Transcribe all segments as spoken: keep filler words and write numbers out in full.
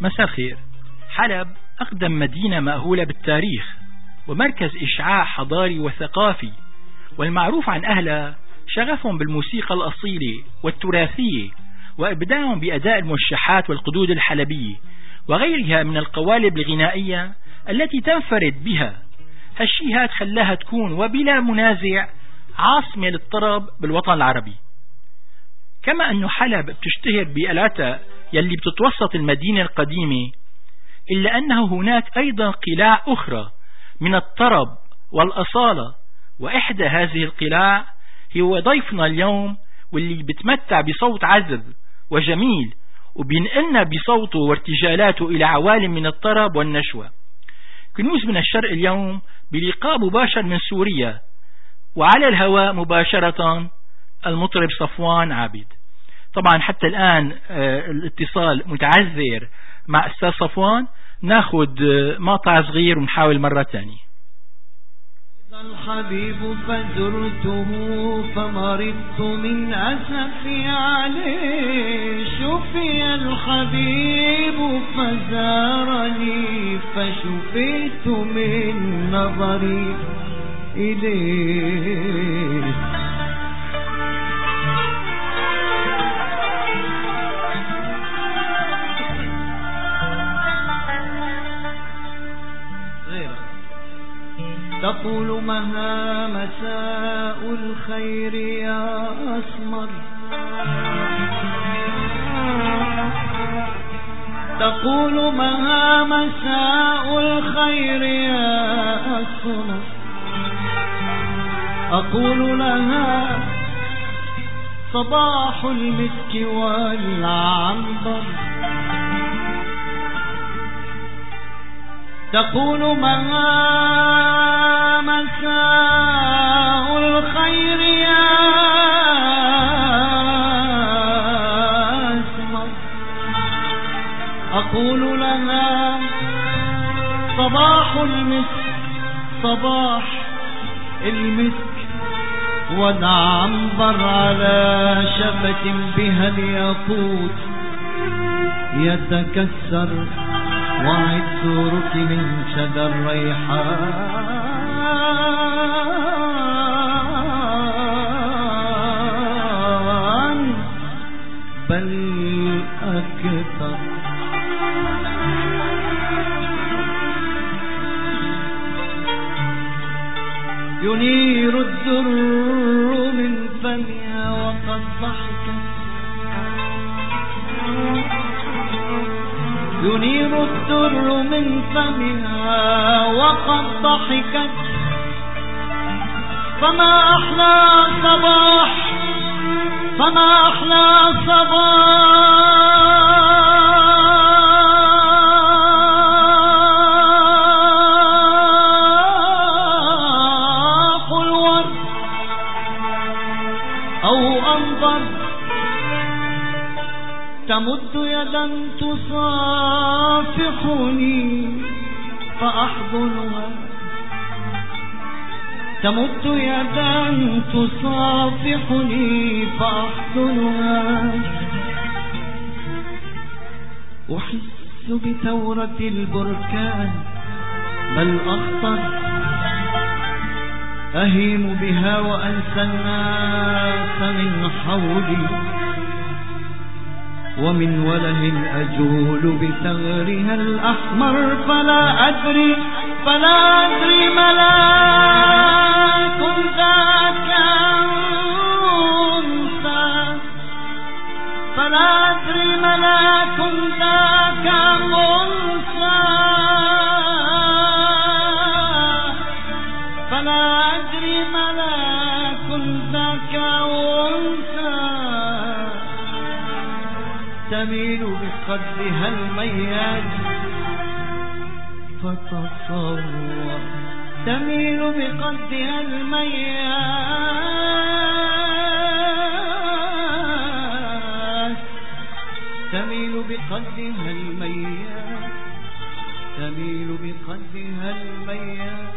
مساء الخير. حلب أقدم مدينة مأهولة بالتاريخ ومركز إشعاع حضاري وثقافي، والمعروف عن أهلها شغفهم بالموسيقى الأصيلة والتراثية وإبداعهم بأداء الموشحات والقدود الحلبية وغيرها من القوالب الغنائية التي تنفرد بها. هالشي هاد خلاها تكون وبلا منازع عاصمة للطرب بالوطن العربي. كما أنه حلب بتشتهر بآلاتها يلي بتتوسط المدينة القديمة، إلا أنه هناك أيضا قلاع أخرى من الطرب والأصالة، وإحدى هذه القلاع هو ضيفنا اليوم، واللي بتمتع بصوت عذب وجميل وبينقلنا بصوته وارتجالاته إلى عوالم من الطرب والنشوة. كنوز من الشرق اليوم بلقاء مباشر من سوريا، وعلى الهواء مباشرة المطرب صفوان عابد. طبعا حتى الآن الاتصال متعذر مع أستاذ صفوان، ناخد مقطع صغير ونحاول مرة تانية. الحبيب فزرته فمرضت من أسفي عليه، شفي الحبيب فزارني فشفيت من نظري إليه. تقول مها مساء الخير يا أسمر، تقول مها مساء الخير يا أسمر، أقول لها صباح المسك والعنبر، تقول مها مساء الخير يا أسمر، أقول لها صباح المسك صباح المسك والعنبر، على شفة بها الياقوت يتكسر، وعطرك من شذا الريحان بل أكثر. ينير الدر من فمها وقد ضحكت، ينير الدر من فمها وقد ضحكت، فما أحلى صباح فما أحلى صباح الورد أو أنظر. تمد يدا تصافحني فأحضنها، تمد يدا تصافحني فأحضنها، أحس بثورة البركان بل أخطر، أهيم بها وأنسى الناس من حولي، ومن وله أجول بثغرها الأحمر، فلا أدري فلا أدري ملاك ذاك أنثى، فلا أدري ملاك ذاك أنثى، فلا أدري ملاك ذاك أنثى، تميل بقدها المياد فتصور، تميل بقدها المياد، تميل بقدها المياد، تميل بقدها المياد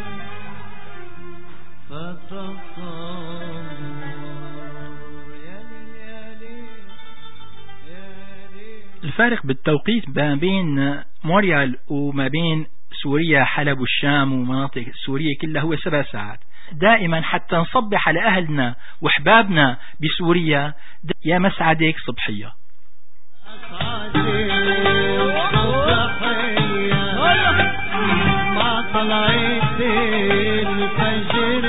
فتصور. الفارق بالتوقيت ما بين موريال وما بين سوريا حلب والشام ومناطق سوريا كلها هو سبع ساعات. دائما حتى نصبح على أهلنا وحبابنا بسوريا يا مسعدك صبحية. ما طلعت الفجر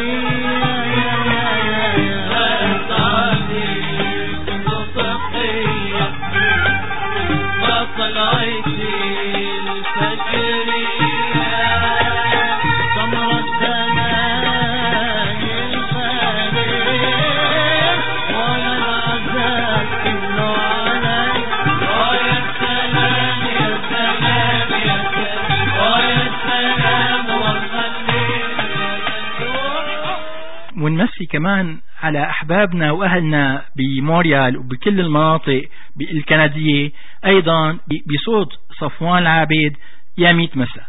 طلعت الفجر سمر الزمان الفجر ولا العذاب كله عليك ويا السلام يا سلام يا سلام ويا السلام والخليل. ونمسي كمان على أحبابنا وأهلنا بموريال وبكل المناطق الكندية أيضا بصوت صفوان العابد يا ميت مساء.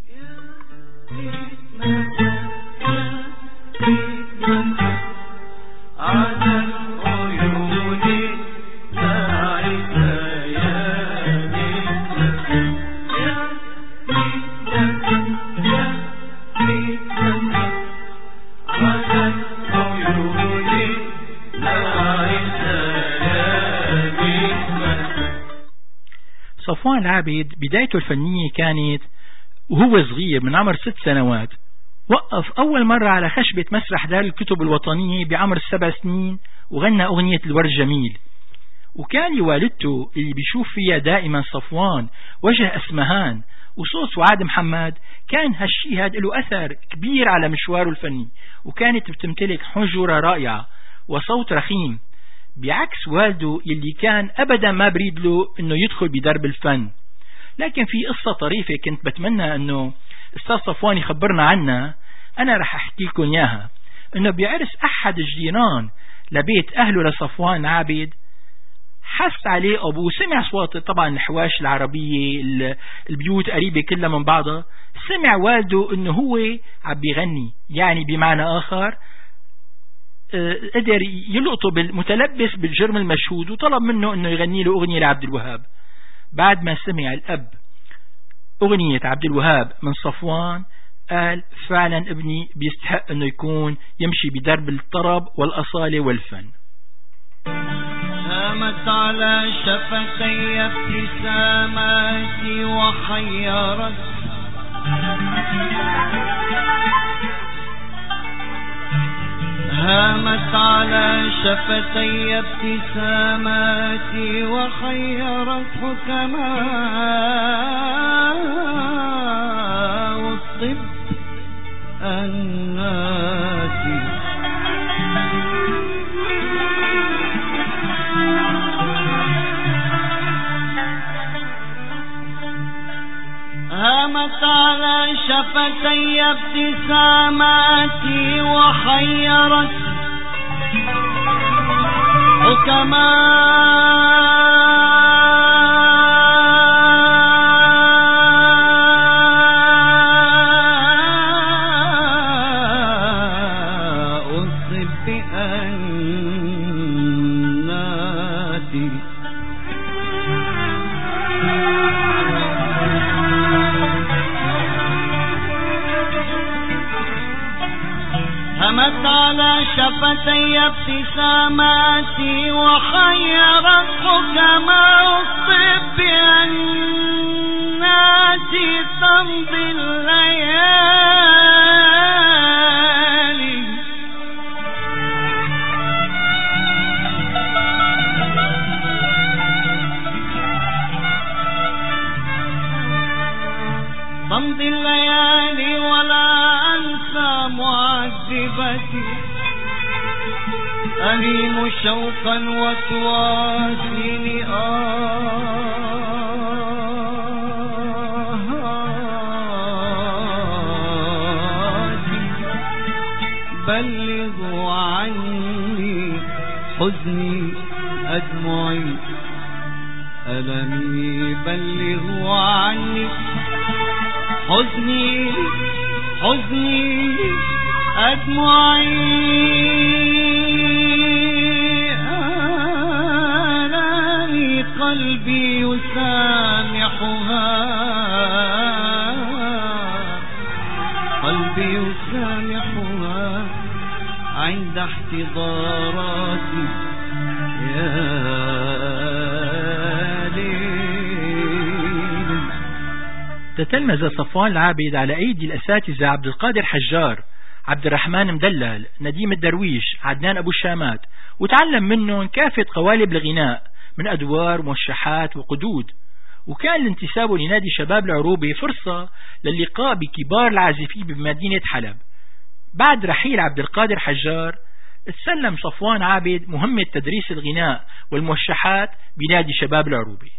صفوان العابد بدايته الفنية كانت وهو صغير من عمر ست سنوات. وقف أول مرة على خشبة مسرح دار الكتب الوطنية بعمر السبع سنين وغنى أغنية الورد جميل. وكان والدته اللي بيشوف فيها دائما صفوان وجه أسمهان وصوت سعاد محمد، كان هالشي هذا له أثر كبير على مشواره الفني، وكانت بتمتلك حنجرة رائعة وصوت رخيم بعكس والده اللي كان أبدا ما بريد له أنه يدخل بدرب الفن. لكن في قصة طريفة كنت بتمنى أنه أستاذ صفوان يخبرنا عنها، أنا رح أحكي لكم إياها. أنه بعرس أحد الجيران لبيت أهله لصفوان عابد حس عليه أبوه، سمع صوت طبعا الحواش العربية البيوت قريبة كلها من بعضها، سمع والده أنه هو عم بيغني، يعني بمعنى آخر قدر يلقطه بالمتلبس بالجرم المشهود وطلب منه أنه يغني له أغنية لعبد الوهاب. بعد ما سمع الأب أغنية عبد الوهاب من صفوان قال فعلا ابني بيستحق أنه يكون يمشي بدرب الطرب والأصالة والفن. سامت على شفتي ابتساماتي وحيرت هامت على شفتي ابتساماتي وخيرت حكماء الطب الناسي. هامت على شفتي ابتساماتي وحيرت حكماء الطب الناسي. همت على شفتي ابتساماتي وخيرت حكماء الطب الناسي تمضي الليالي تمضي الليالي ولا أنسى معذبتي أهيم شوقا وتواسيني آهاتي. بلغوا عني حزني أدمعي ألمي، بلغوا عني حزني حزني أدمعي آلامي، قلبي يسامي الهوى عند احتضاراتي يا ليل. تتلمذ صفوان العابد على أيدي الأساتذة عبد القادر حجار، عبد الرحمن مدلل، نديم الدرويش، عدنان أبو الشامات، وتعلم منهم كافة قوالب الغناء من أدوار وموشحات وقدود. وكان الانتساب لنادي شباب العروبة فرصة للقاء بكبار العازفين بمدينة حلب. بعد رحيل عبد القادر حجار تسلم صفوان عابد مهمة تدريس الغناء والموشحات بنادي شباب العروبة.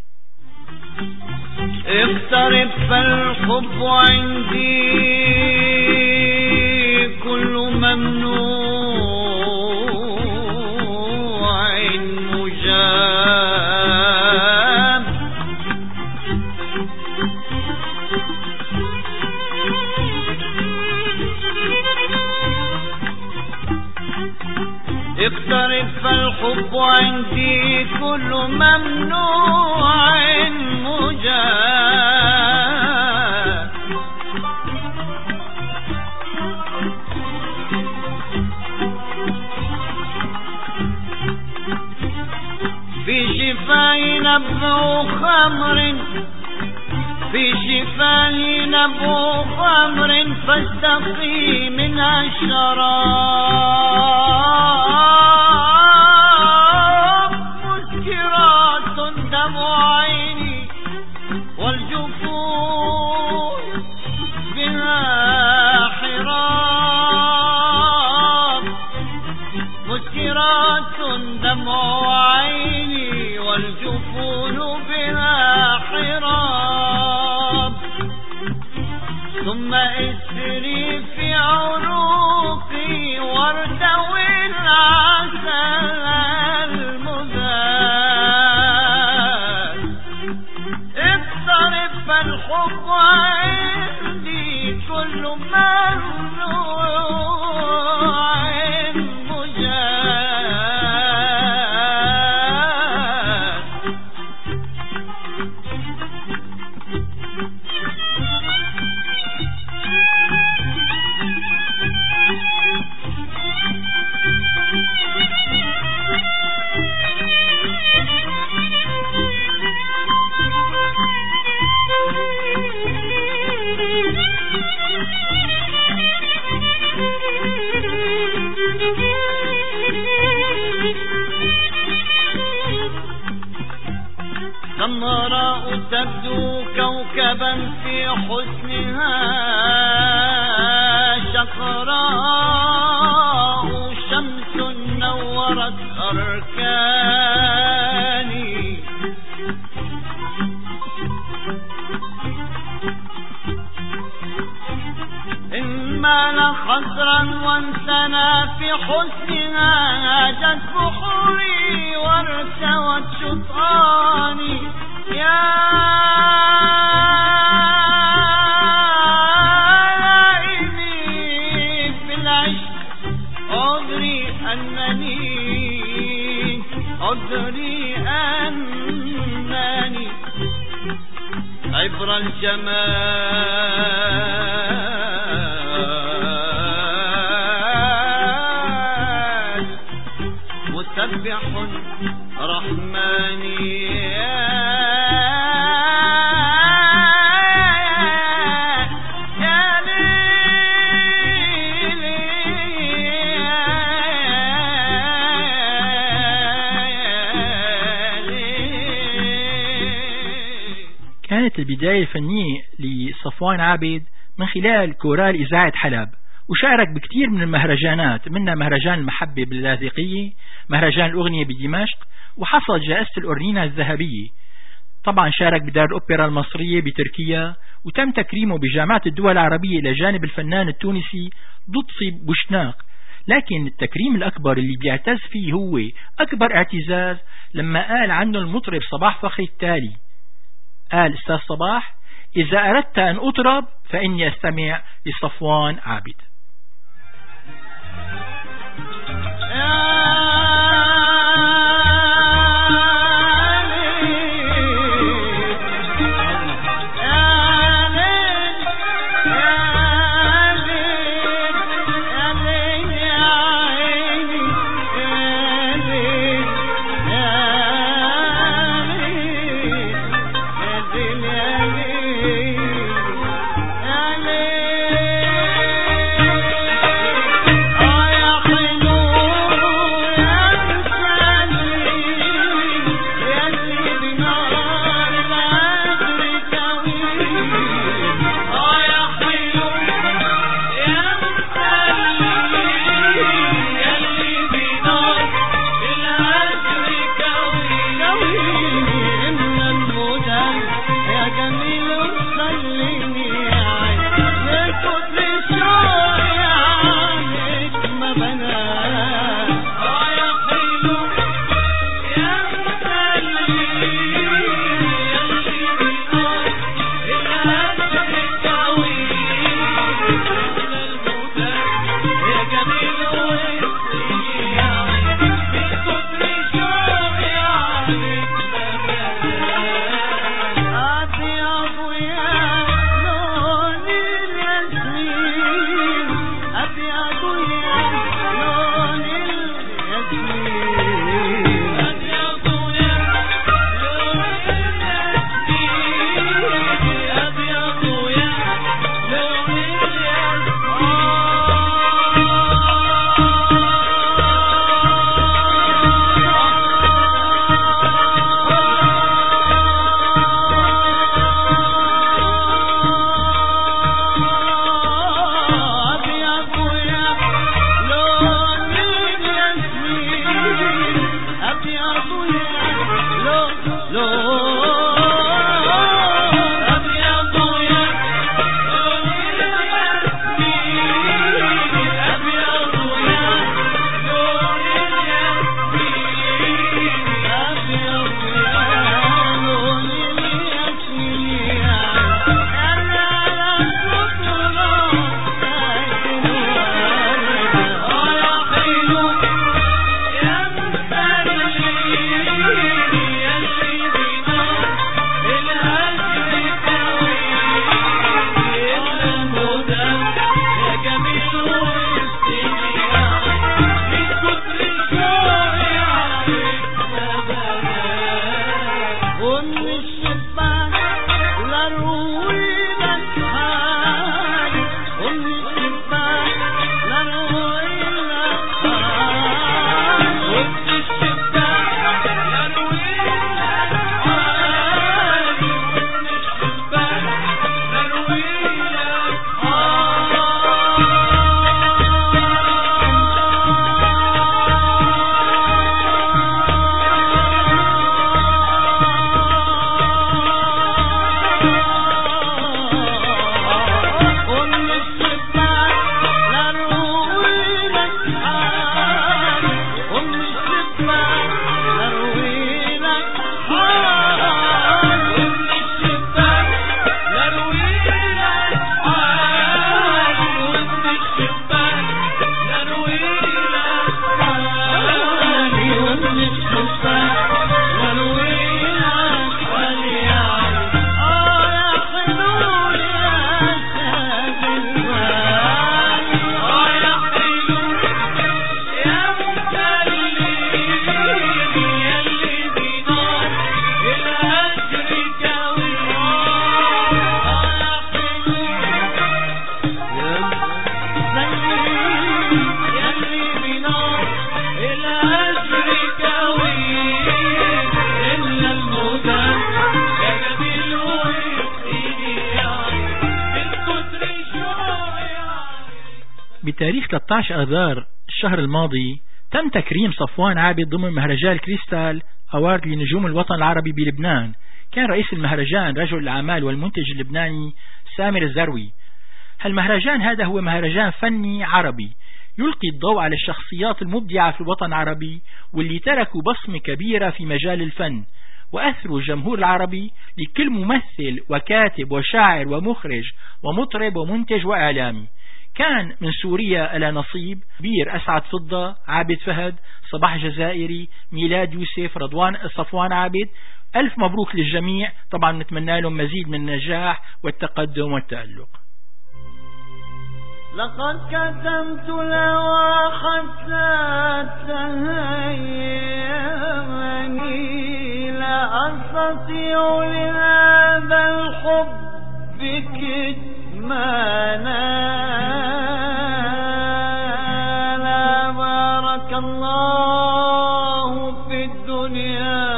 اقترب فالحب عندي كل ممنوع مجاب، اقترب فالحب عندي كل ممنوع مجاب، في شفاه نبع خمر، في شفاه نبع خمر فاستقي منها الشراب، مسكرات دمع عيني والجفون بها حراب، مسكرات دمع عيني والجفون بها حراب، ثم اسري في عنقي وارتوي العسل المذاب، اقترب فالحب عندي كل ممنوع مجاب. سمراء تبدو كوكبا في حسنها، شقراء شمس نورت أركاني، إن مال خضرا وانثنى في حسنها، هاجت بحوري وارتوت شطاني يا لائمي في العشق، أدري أنني أدري أنني عبر الجمال مسبح رحماني كانت البداية الفنية لصفوان عابد من خلال كورال إذاعة حلب، وشارك بكثير من المهرجانات، منها مهرجان المحبة باللاذقية، مهرجان الأغنية بدمشق، وحصل جائزة الأورنينا الذهبية. طبعا شارك بدار الأوبرا المصرية بتركيا، وتم تكريمه بجامعة الدول العربية إلى جانب الفنان التونسي لطفي بوشناق. لكن التكريم الأكبر اللي بيعتز فيه هو أكبر اعتزاز لما قال عنه المطرب صباح فخري التالي، قال: أستاذ صباح، إذا أردت أن أطرب فإني أستمع لصفوان عابد. يا بتاريخ ثلاثة عشر آذار الشهر الماضي تم تكريم صفوان عابد ضمن مهرجان كريستال أوارد لنجوم الوطن العربي بلبنان. كان رئيس المهرجان رجل الأعمال والمنتج اللبناني سامر الزروي. هالمهرجان هذا هو مهرجان فني عربي يلقي الضوء على الشخصيات المبدعة في الوطن العربي واللي تركوا بصمة كبيرة في مجال الفن وأثروا الجمهور العربي لكل ممثل وكاتب وشاعر ومخرج ومطرب ومنتج وإعلامي. كان من سوريا إلى نصيب، بير أسعد فضة، عابد فهد، صباح جزائري، ميلاد يوسف، رضوان صفوان عابد. ألف مبروك للجميع، طبعا نتمنى لهم مزيد من النجاح والتقدم والتألق. لقد كتمت لوا حتى تهيمني لا أستطيع لهذا الحب كتمانا لا بارك الله في الدنيا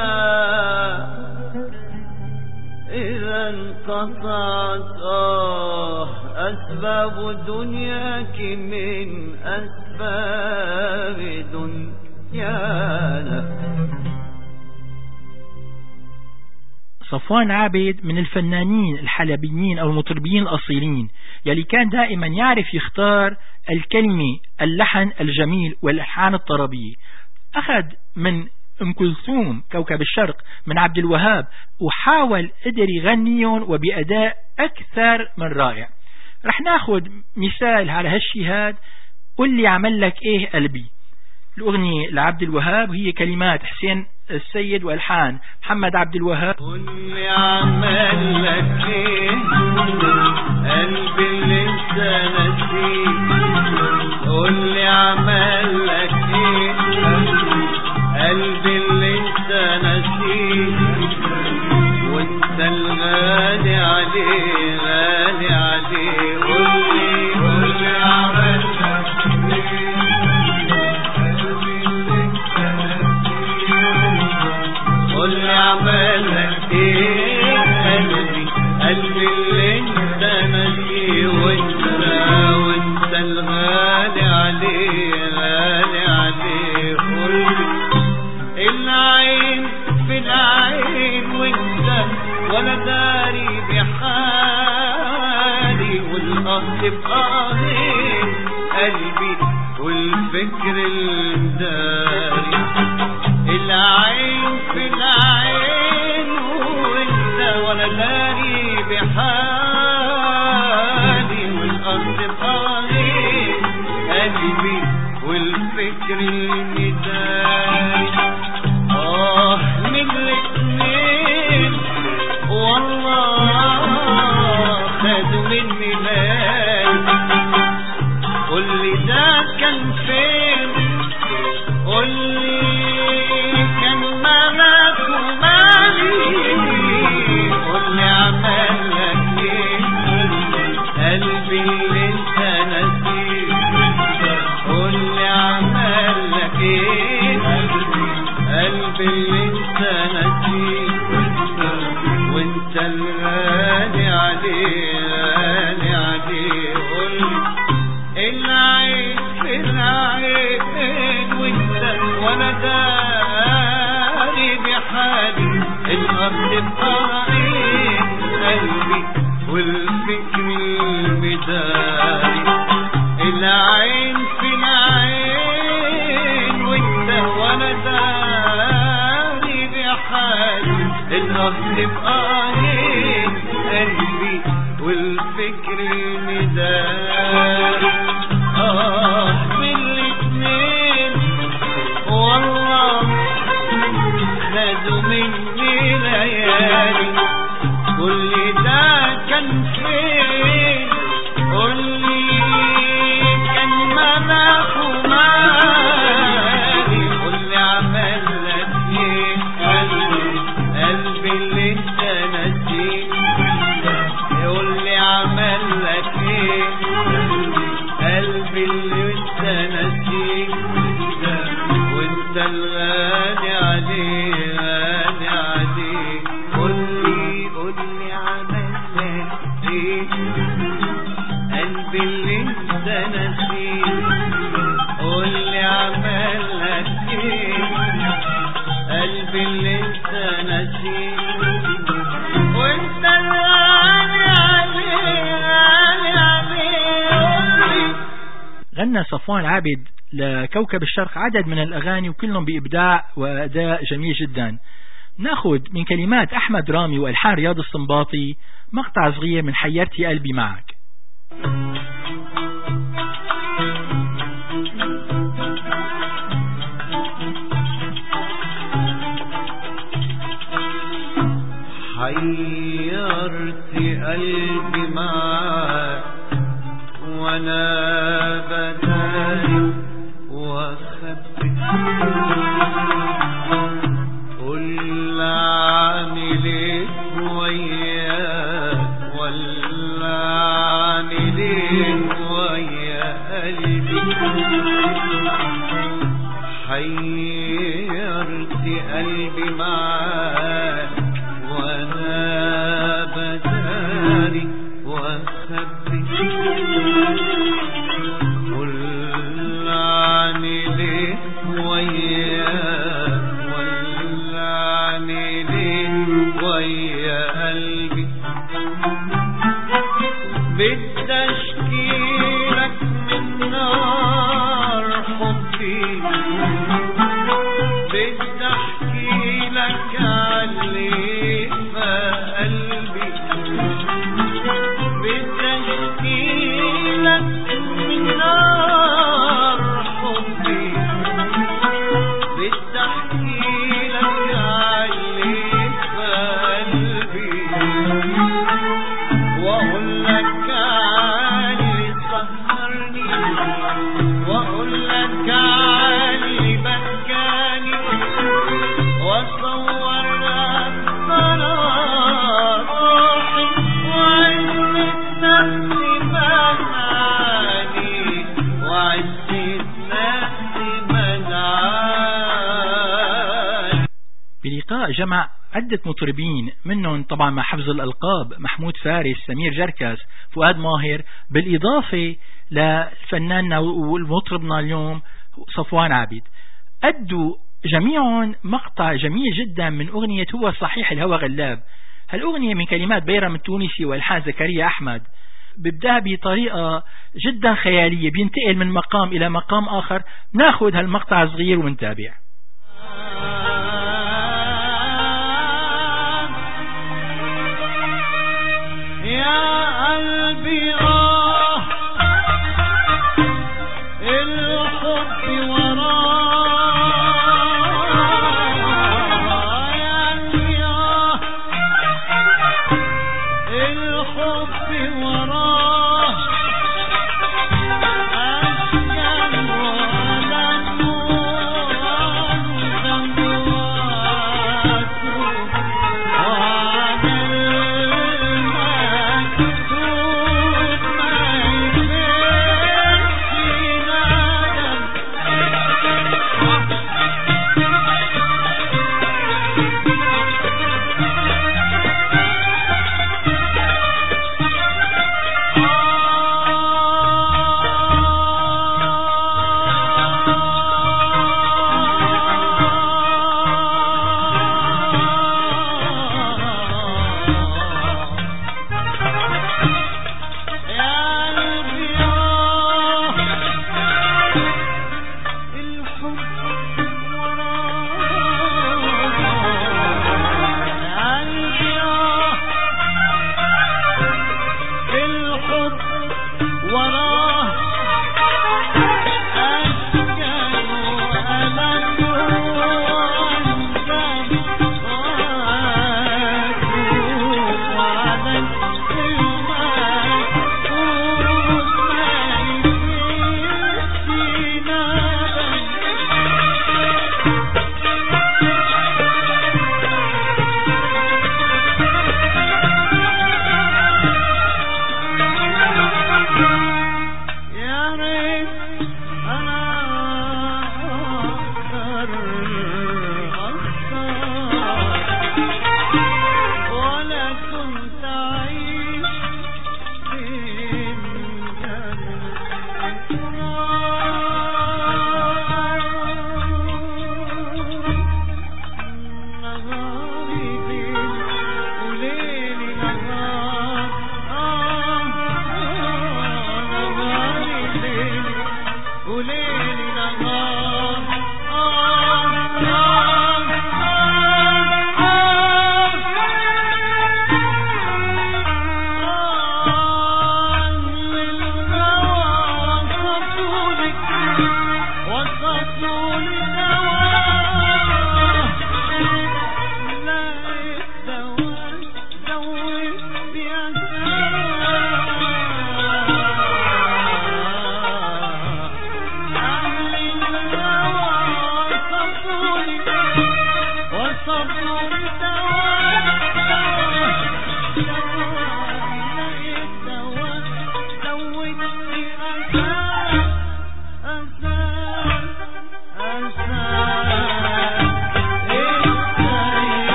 إذا انقطعت آه أسباب دنياك من أسباب دنيانا. صفوان عابد من الفنانين الحلبيين أو المطربين الأصيلين، يلي كان دائما يعرف يختار الكلمة، اللحن الجميل والإلحان الطربي. أخذ من أم كلثوم كوكب الشرق من عبد الوهاب وحاول قدر يغنيهم وبأداء أكثر من رائع. رح ناخد مثال على هالشي هاد، قل لي عمل لك إيه قلبي. الأغنية لعبد الوهاب هي كلمات حسين السيد والحان محمد عبد الوهاب. قل لي عمل لك إيه قلبي اللي انت نسيه، قل لي عمل لك إيه قلبي اللي انت نسيه، وانت الغالي عليه غالي عليه. قل لي قل لي عمل لك إيه قل لي عمل لك ايه قلبي قلبي اللي انت نسيه، وانت وانت الغالي عليه غالي عليه. قل لي العين في العين وانت ولا داري بحالي، والقهر بقهري قلبي والفكر المداري. العين في العين وانت ولا داري بحالي، والقصد بقهري قلبي والفكر المداري. آه من الاتنين والله خدوا مني مال، قل لي ده كان فين، قل لي كان مالك ومالي، قل لي عمل لك ايه قلبي اللي انت نسيه، قل لي عمل لك ايه قلبي اللي انت نسيه، وانت الغالي عليه غالي عليه. قل لي العين في العين وانت ولا داري بحالي، الأرض بقاعين قلبي والفكر المداري. العين في العين وانت ولا داري بحالي، الأرض بقاعين قلبي والفكر المداري. آه بالاتنين والله خدوا مني ليالي، كل ده كان فين، قل لي كان مالك ومالي، قل لي عمل لك ايه قلبي قلبي اللي انت نسيه، قل لي عمل لك ايه قلبي اللي انت نسيه، وانت الغالي عليه غالي عليه. قل لي قل لي عمل لك ايه قلبي اللي انت نسيه، قل لي عمل لك ايه قلبي اللي انت نسيه، وانت الغالي عليه غالي عليه. غنى صفوان عابد لكوكب الشرق عدد من الأغاني وكلهم بإبداع وأداء جميل جدا. ناخد من كلمات أحمد رامي وألحان رياض السنباطي مقطع صغير من حيرتي قلبي معك. حيرتي قلبي معك وانا بداري واخبي، قل اعمل ايه وياك ولا اعمل ايه ويا قلبي. حيرتي قلبي معاك وانا بداري واخبي، قل اعمل ايه وياك ولا اعمل ايه ويا قلبي. بدي جمع عدة مطربين منهم طبعا مع حفظ الألقاب محمود فارس، سمير جركس، فؤاد ماهر، بالإضافة للفنان والمطربنا اليوم صفوان عابد. أدوا جميعهم مقطع جميل جدا من أغنية هو صحيح الهوى غلاب. هالأغنية من كلمات بيرم التونسي والحان زكريا أحمد، ببدأ بطريقة جدا خيالية، بينتقل من مقام إلى مقام آخر. ناخذ هالمقطع صغير ونتابع.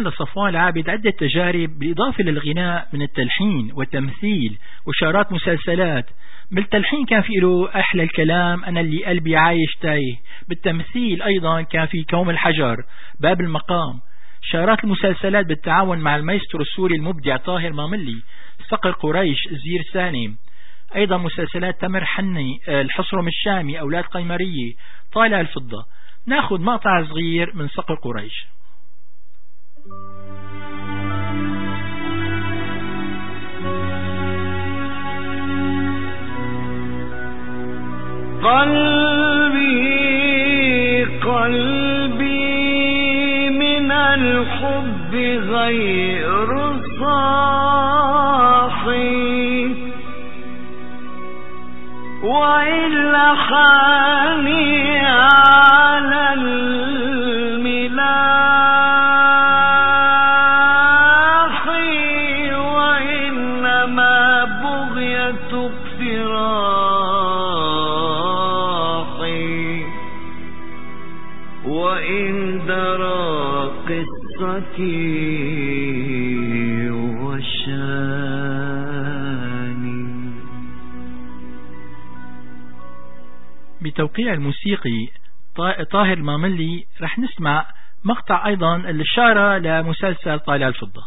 كان لصفوان العابد عدة تجارب بالإضافة للغناء من التلحين والتمثيل وشارات مسلسلات. بالتلحين كان في له أحلى الكلام أنا اللي قلبي عايش تايه. بالتمثيل أيضا كان في كوم الحجر، باب المقام. شارات المسلسلات بالتعاون مع المايسترو السوري المبدع طاهر ماملي، صقر قريش، زير سالم. أيضا مسلسلات تمر حني، الحصرم الشامي، أولاد قيمرية، طالع الفضة. ناخذ مقطع صغير من صقر قريش. قلبي قلبي من الحب غير صاحي، وإلا حاني على الملاح، وإنما بغية اقتراحي، وإن درى قصتي وشاني. بتوقيع الموسيقي طاهر الماملي رح نسمع مقطع أيضا الإشارة لمسلسل طالع الفضة.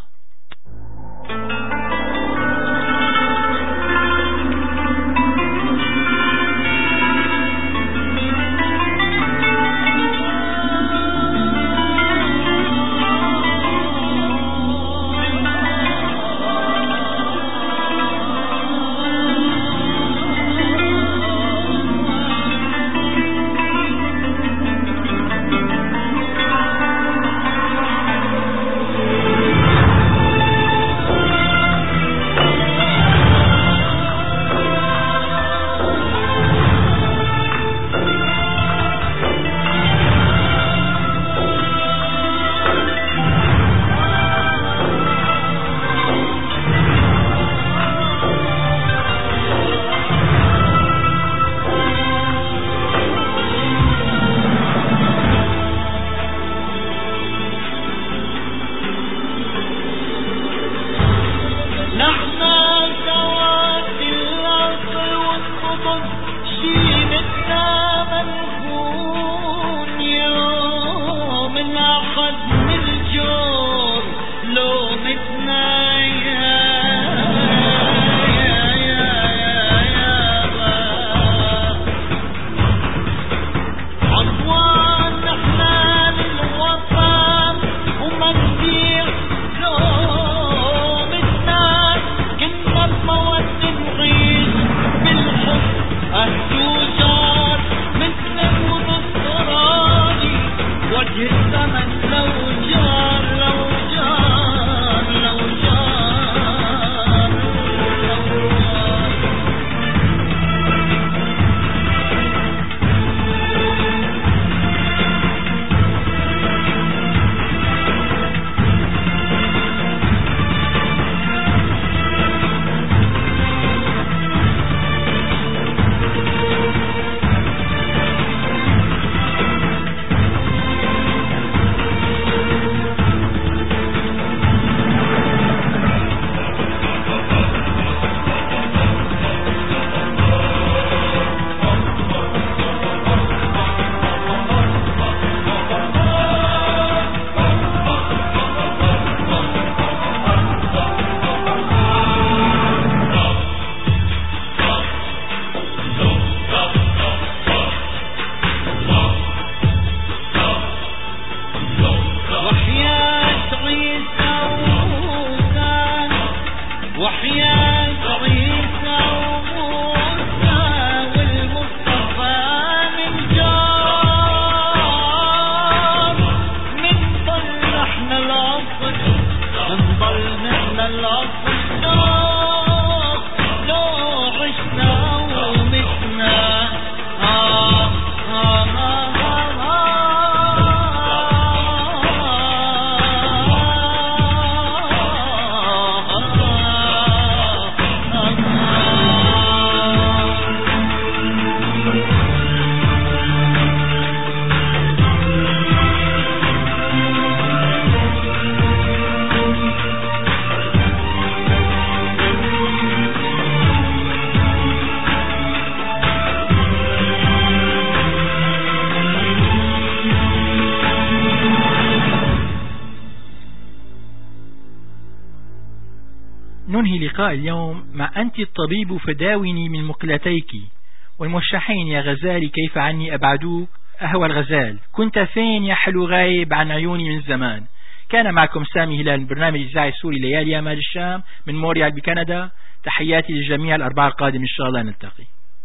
ننهي لقاء اليوم مع أنت الطبيب فداوني من مقلتيك، والموشحين يا غزالي كيف عني أبعدوك أهوى الغزال، كنت فين يا حلو غايب عن عيوني من زمان. كان معكم سامي هلال من برنامج الإذاعي السوري ليالي أمال الشام من موريال بكندا. تحياتي للجميع، الأربعاء القادم إن شاء الله نلتقي.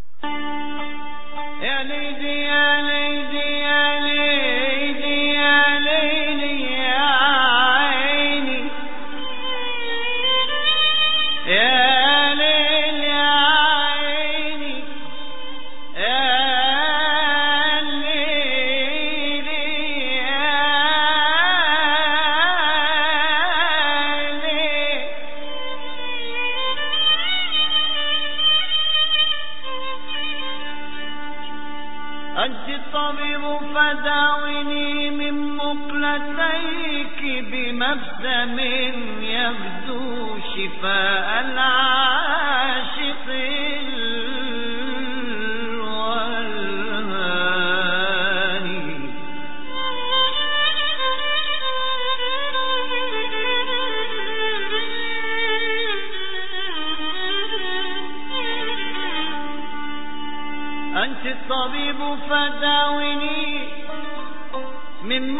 يا ليدي يا ليدي يا ليدي يا ليلي يا عيني يا ليل يا عيني يا ليل يا ليل. أنت الطبيب فداوني من مقلتيك بمبسم يغدو شفاء العاشق والهاني. أنت الطبيب فداوني من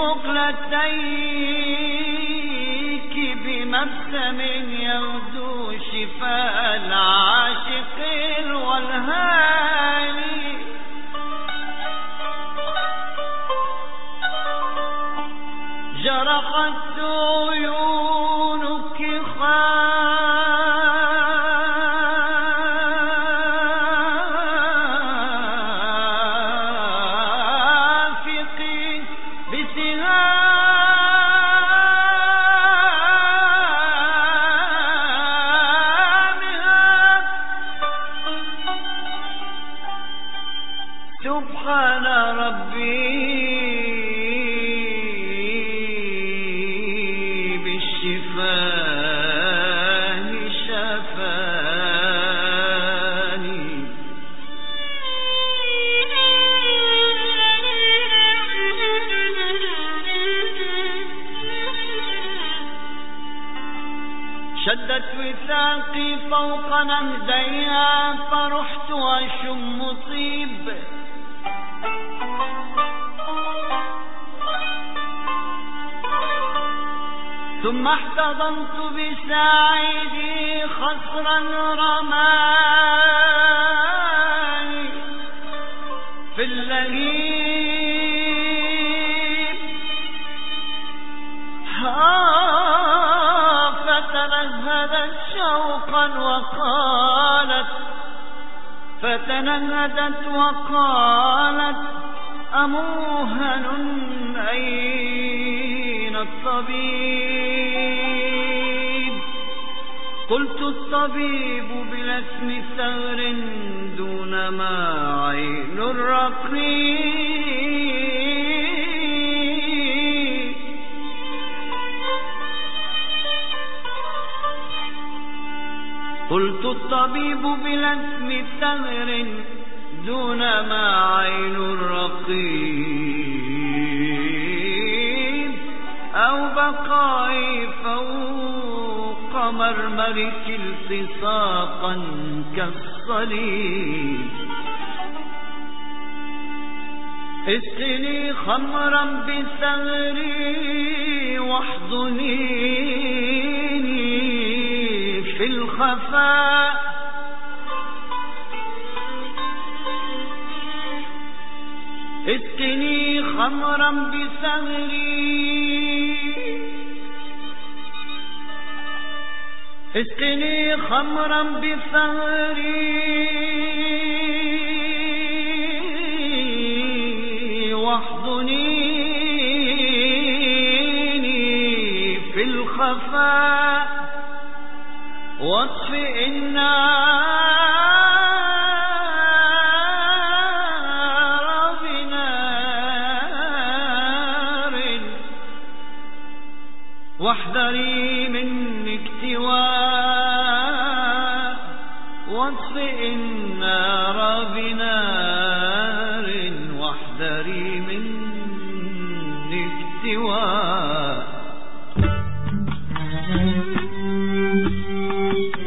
مقلتيك بمبسم يغدو شفاء العاشق والهاني. جرحت عيونك خافقي بسهامها. سبحان ربي بالشفاء شفاني. شدت وثاقي فوق نهديها فرحت أشم طيب. ثم احتضنت بساعدي خصرا رماني في اللهيب. فتنهدت شوقا وقالت فتنهدت وقالت أموهن أين الطبيب؟ قلت الطبيب بلا اسم ثغر دون ما عين الرقيب. قلت الطبيب بلا اسم ثغر دون ما عين الرقيب أو بقائي فوق مرمرك التصاقا كالصليب. اسقني خمرا بثغري واحضنيني في الخفاء. اسقني خمرا بثغري اسقني خمرا بثغري واحضنيني في الخفاء واطفئ النار بنار واحذري مني اكتواء واطفئ النار بنار واحذري مني اكتواء.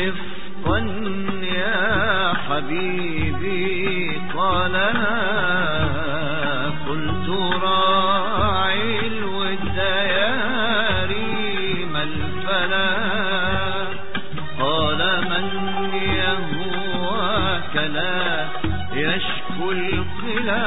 رفقا يا حبيبي قال قلت راعي الود يا ريم الفلا قال من يهواك لا يشكو القلا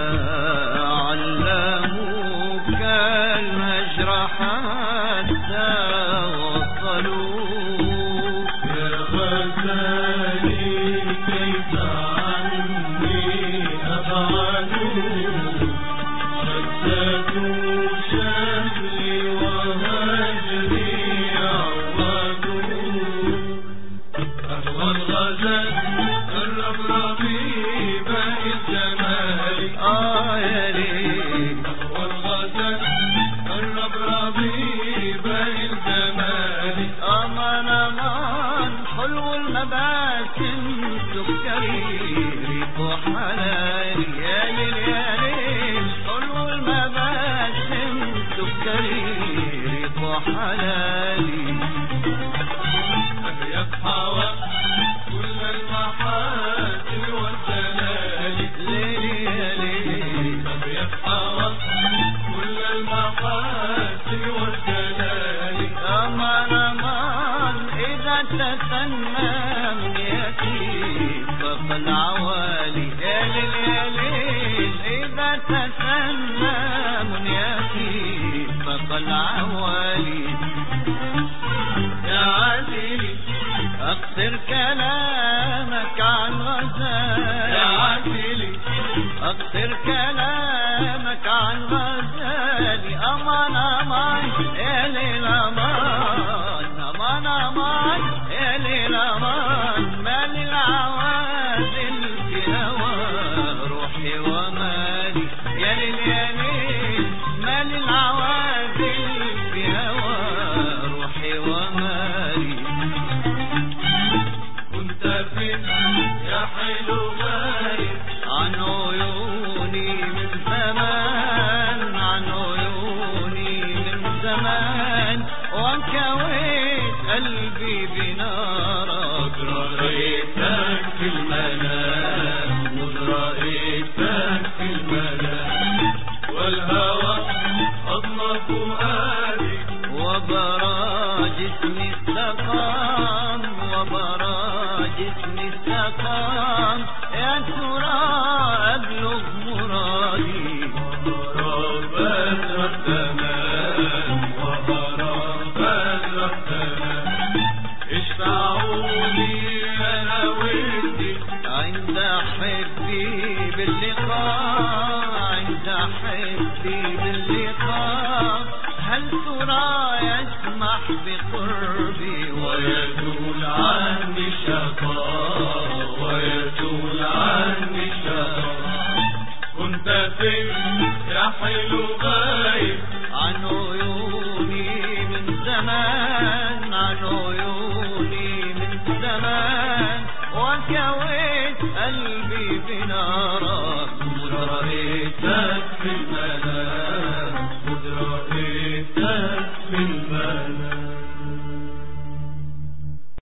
علموك المجر حتى وصلوا يا غزالي كيف عني أبعدوا شتتوا شملي وهجري عودوا أهوى الغزال الربربي باقي الجمال آه يا ليل أهوى الغزال الربربي باقي الجمال أمان أمان حلو المباسم سكري ريق حلالي يا ليل يا ليل حلو المباسم سكري ريق حلالي أبيض حوا كل المحاسن والجلال ليلي يا ليل أبيض حوا كل المحاسن والجلال أمان أمان إذا تسنى من يتيم فوق العوالي يا ليل يا ليل إذا تسنى من يتيم فوق العوالي يا عزيزي أقصر كلامك عن غزال يا عزيزي أقصر كلامك عن غزال أمان أمان يا ليل أمان أمان أمان يا ليل أمان ما للعوازل في هوى روحي ومالي يا ليل يا ليل ما للعوازل في هوى روحي ومالي كنت فين يا حلو غايب عن عيوني من زمان عن عيوني من زمان وكويت قلبي بنارك رأيتك في المنام رأيتك في المنام والهوى أضمى فؤادي وبرى جسمي استقام وبرى جسمي استقام يا ترى أبلغ مرادي وأرى بدر التمام وأرى بدر التمام اشفعوني أنا ودي عند حبي باللقاء عند حبي باللقاء هل ترى يسمح بقربي ويزول عني الشقاء ويزول عني الشقاء كنت فين يا حلو غايب عن عيوني من زمان عن عيوني من زمان وكويت قلبي بنارك ورأيتك في المنام ورأيتك في المنام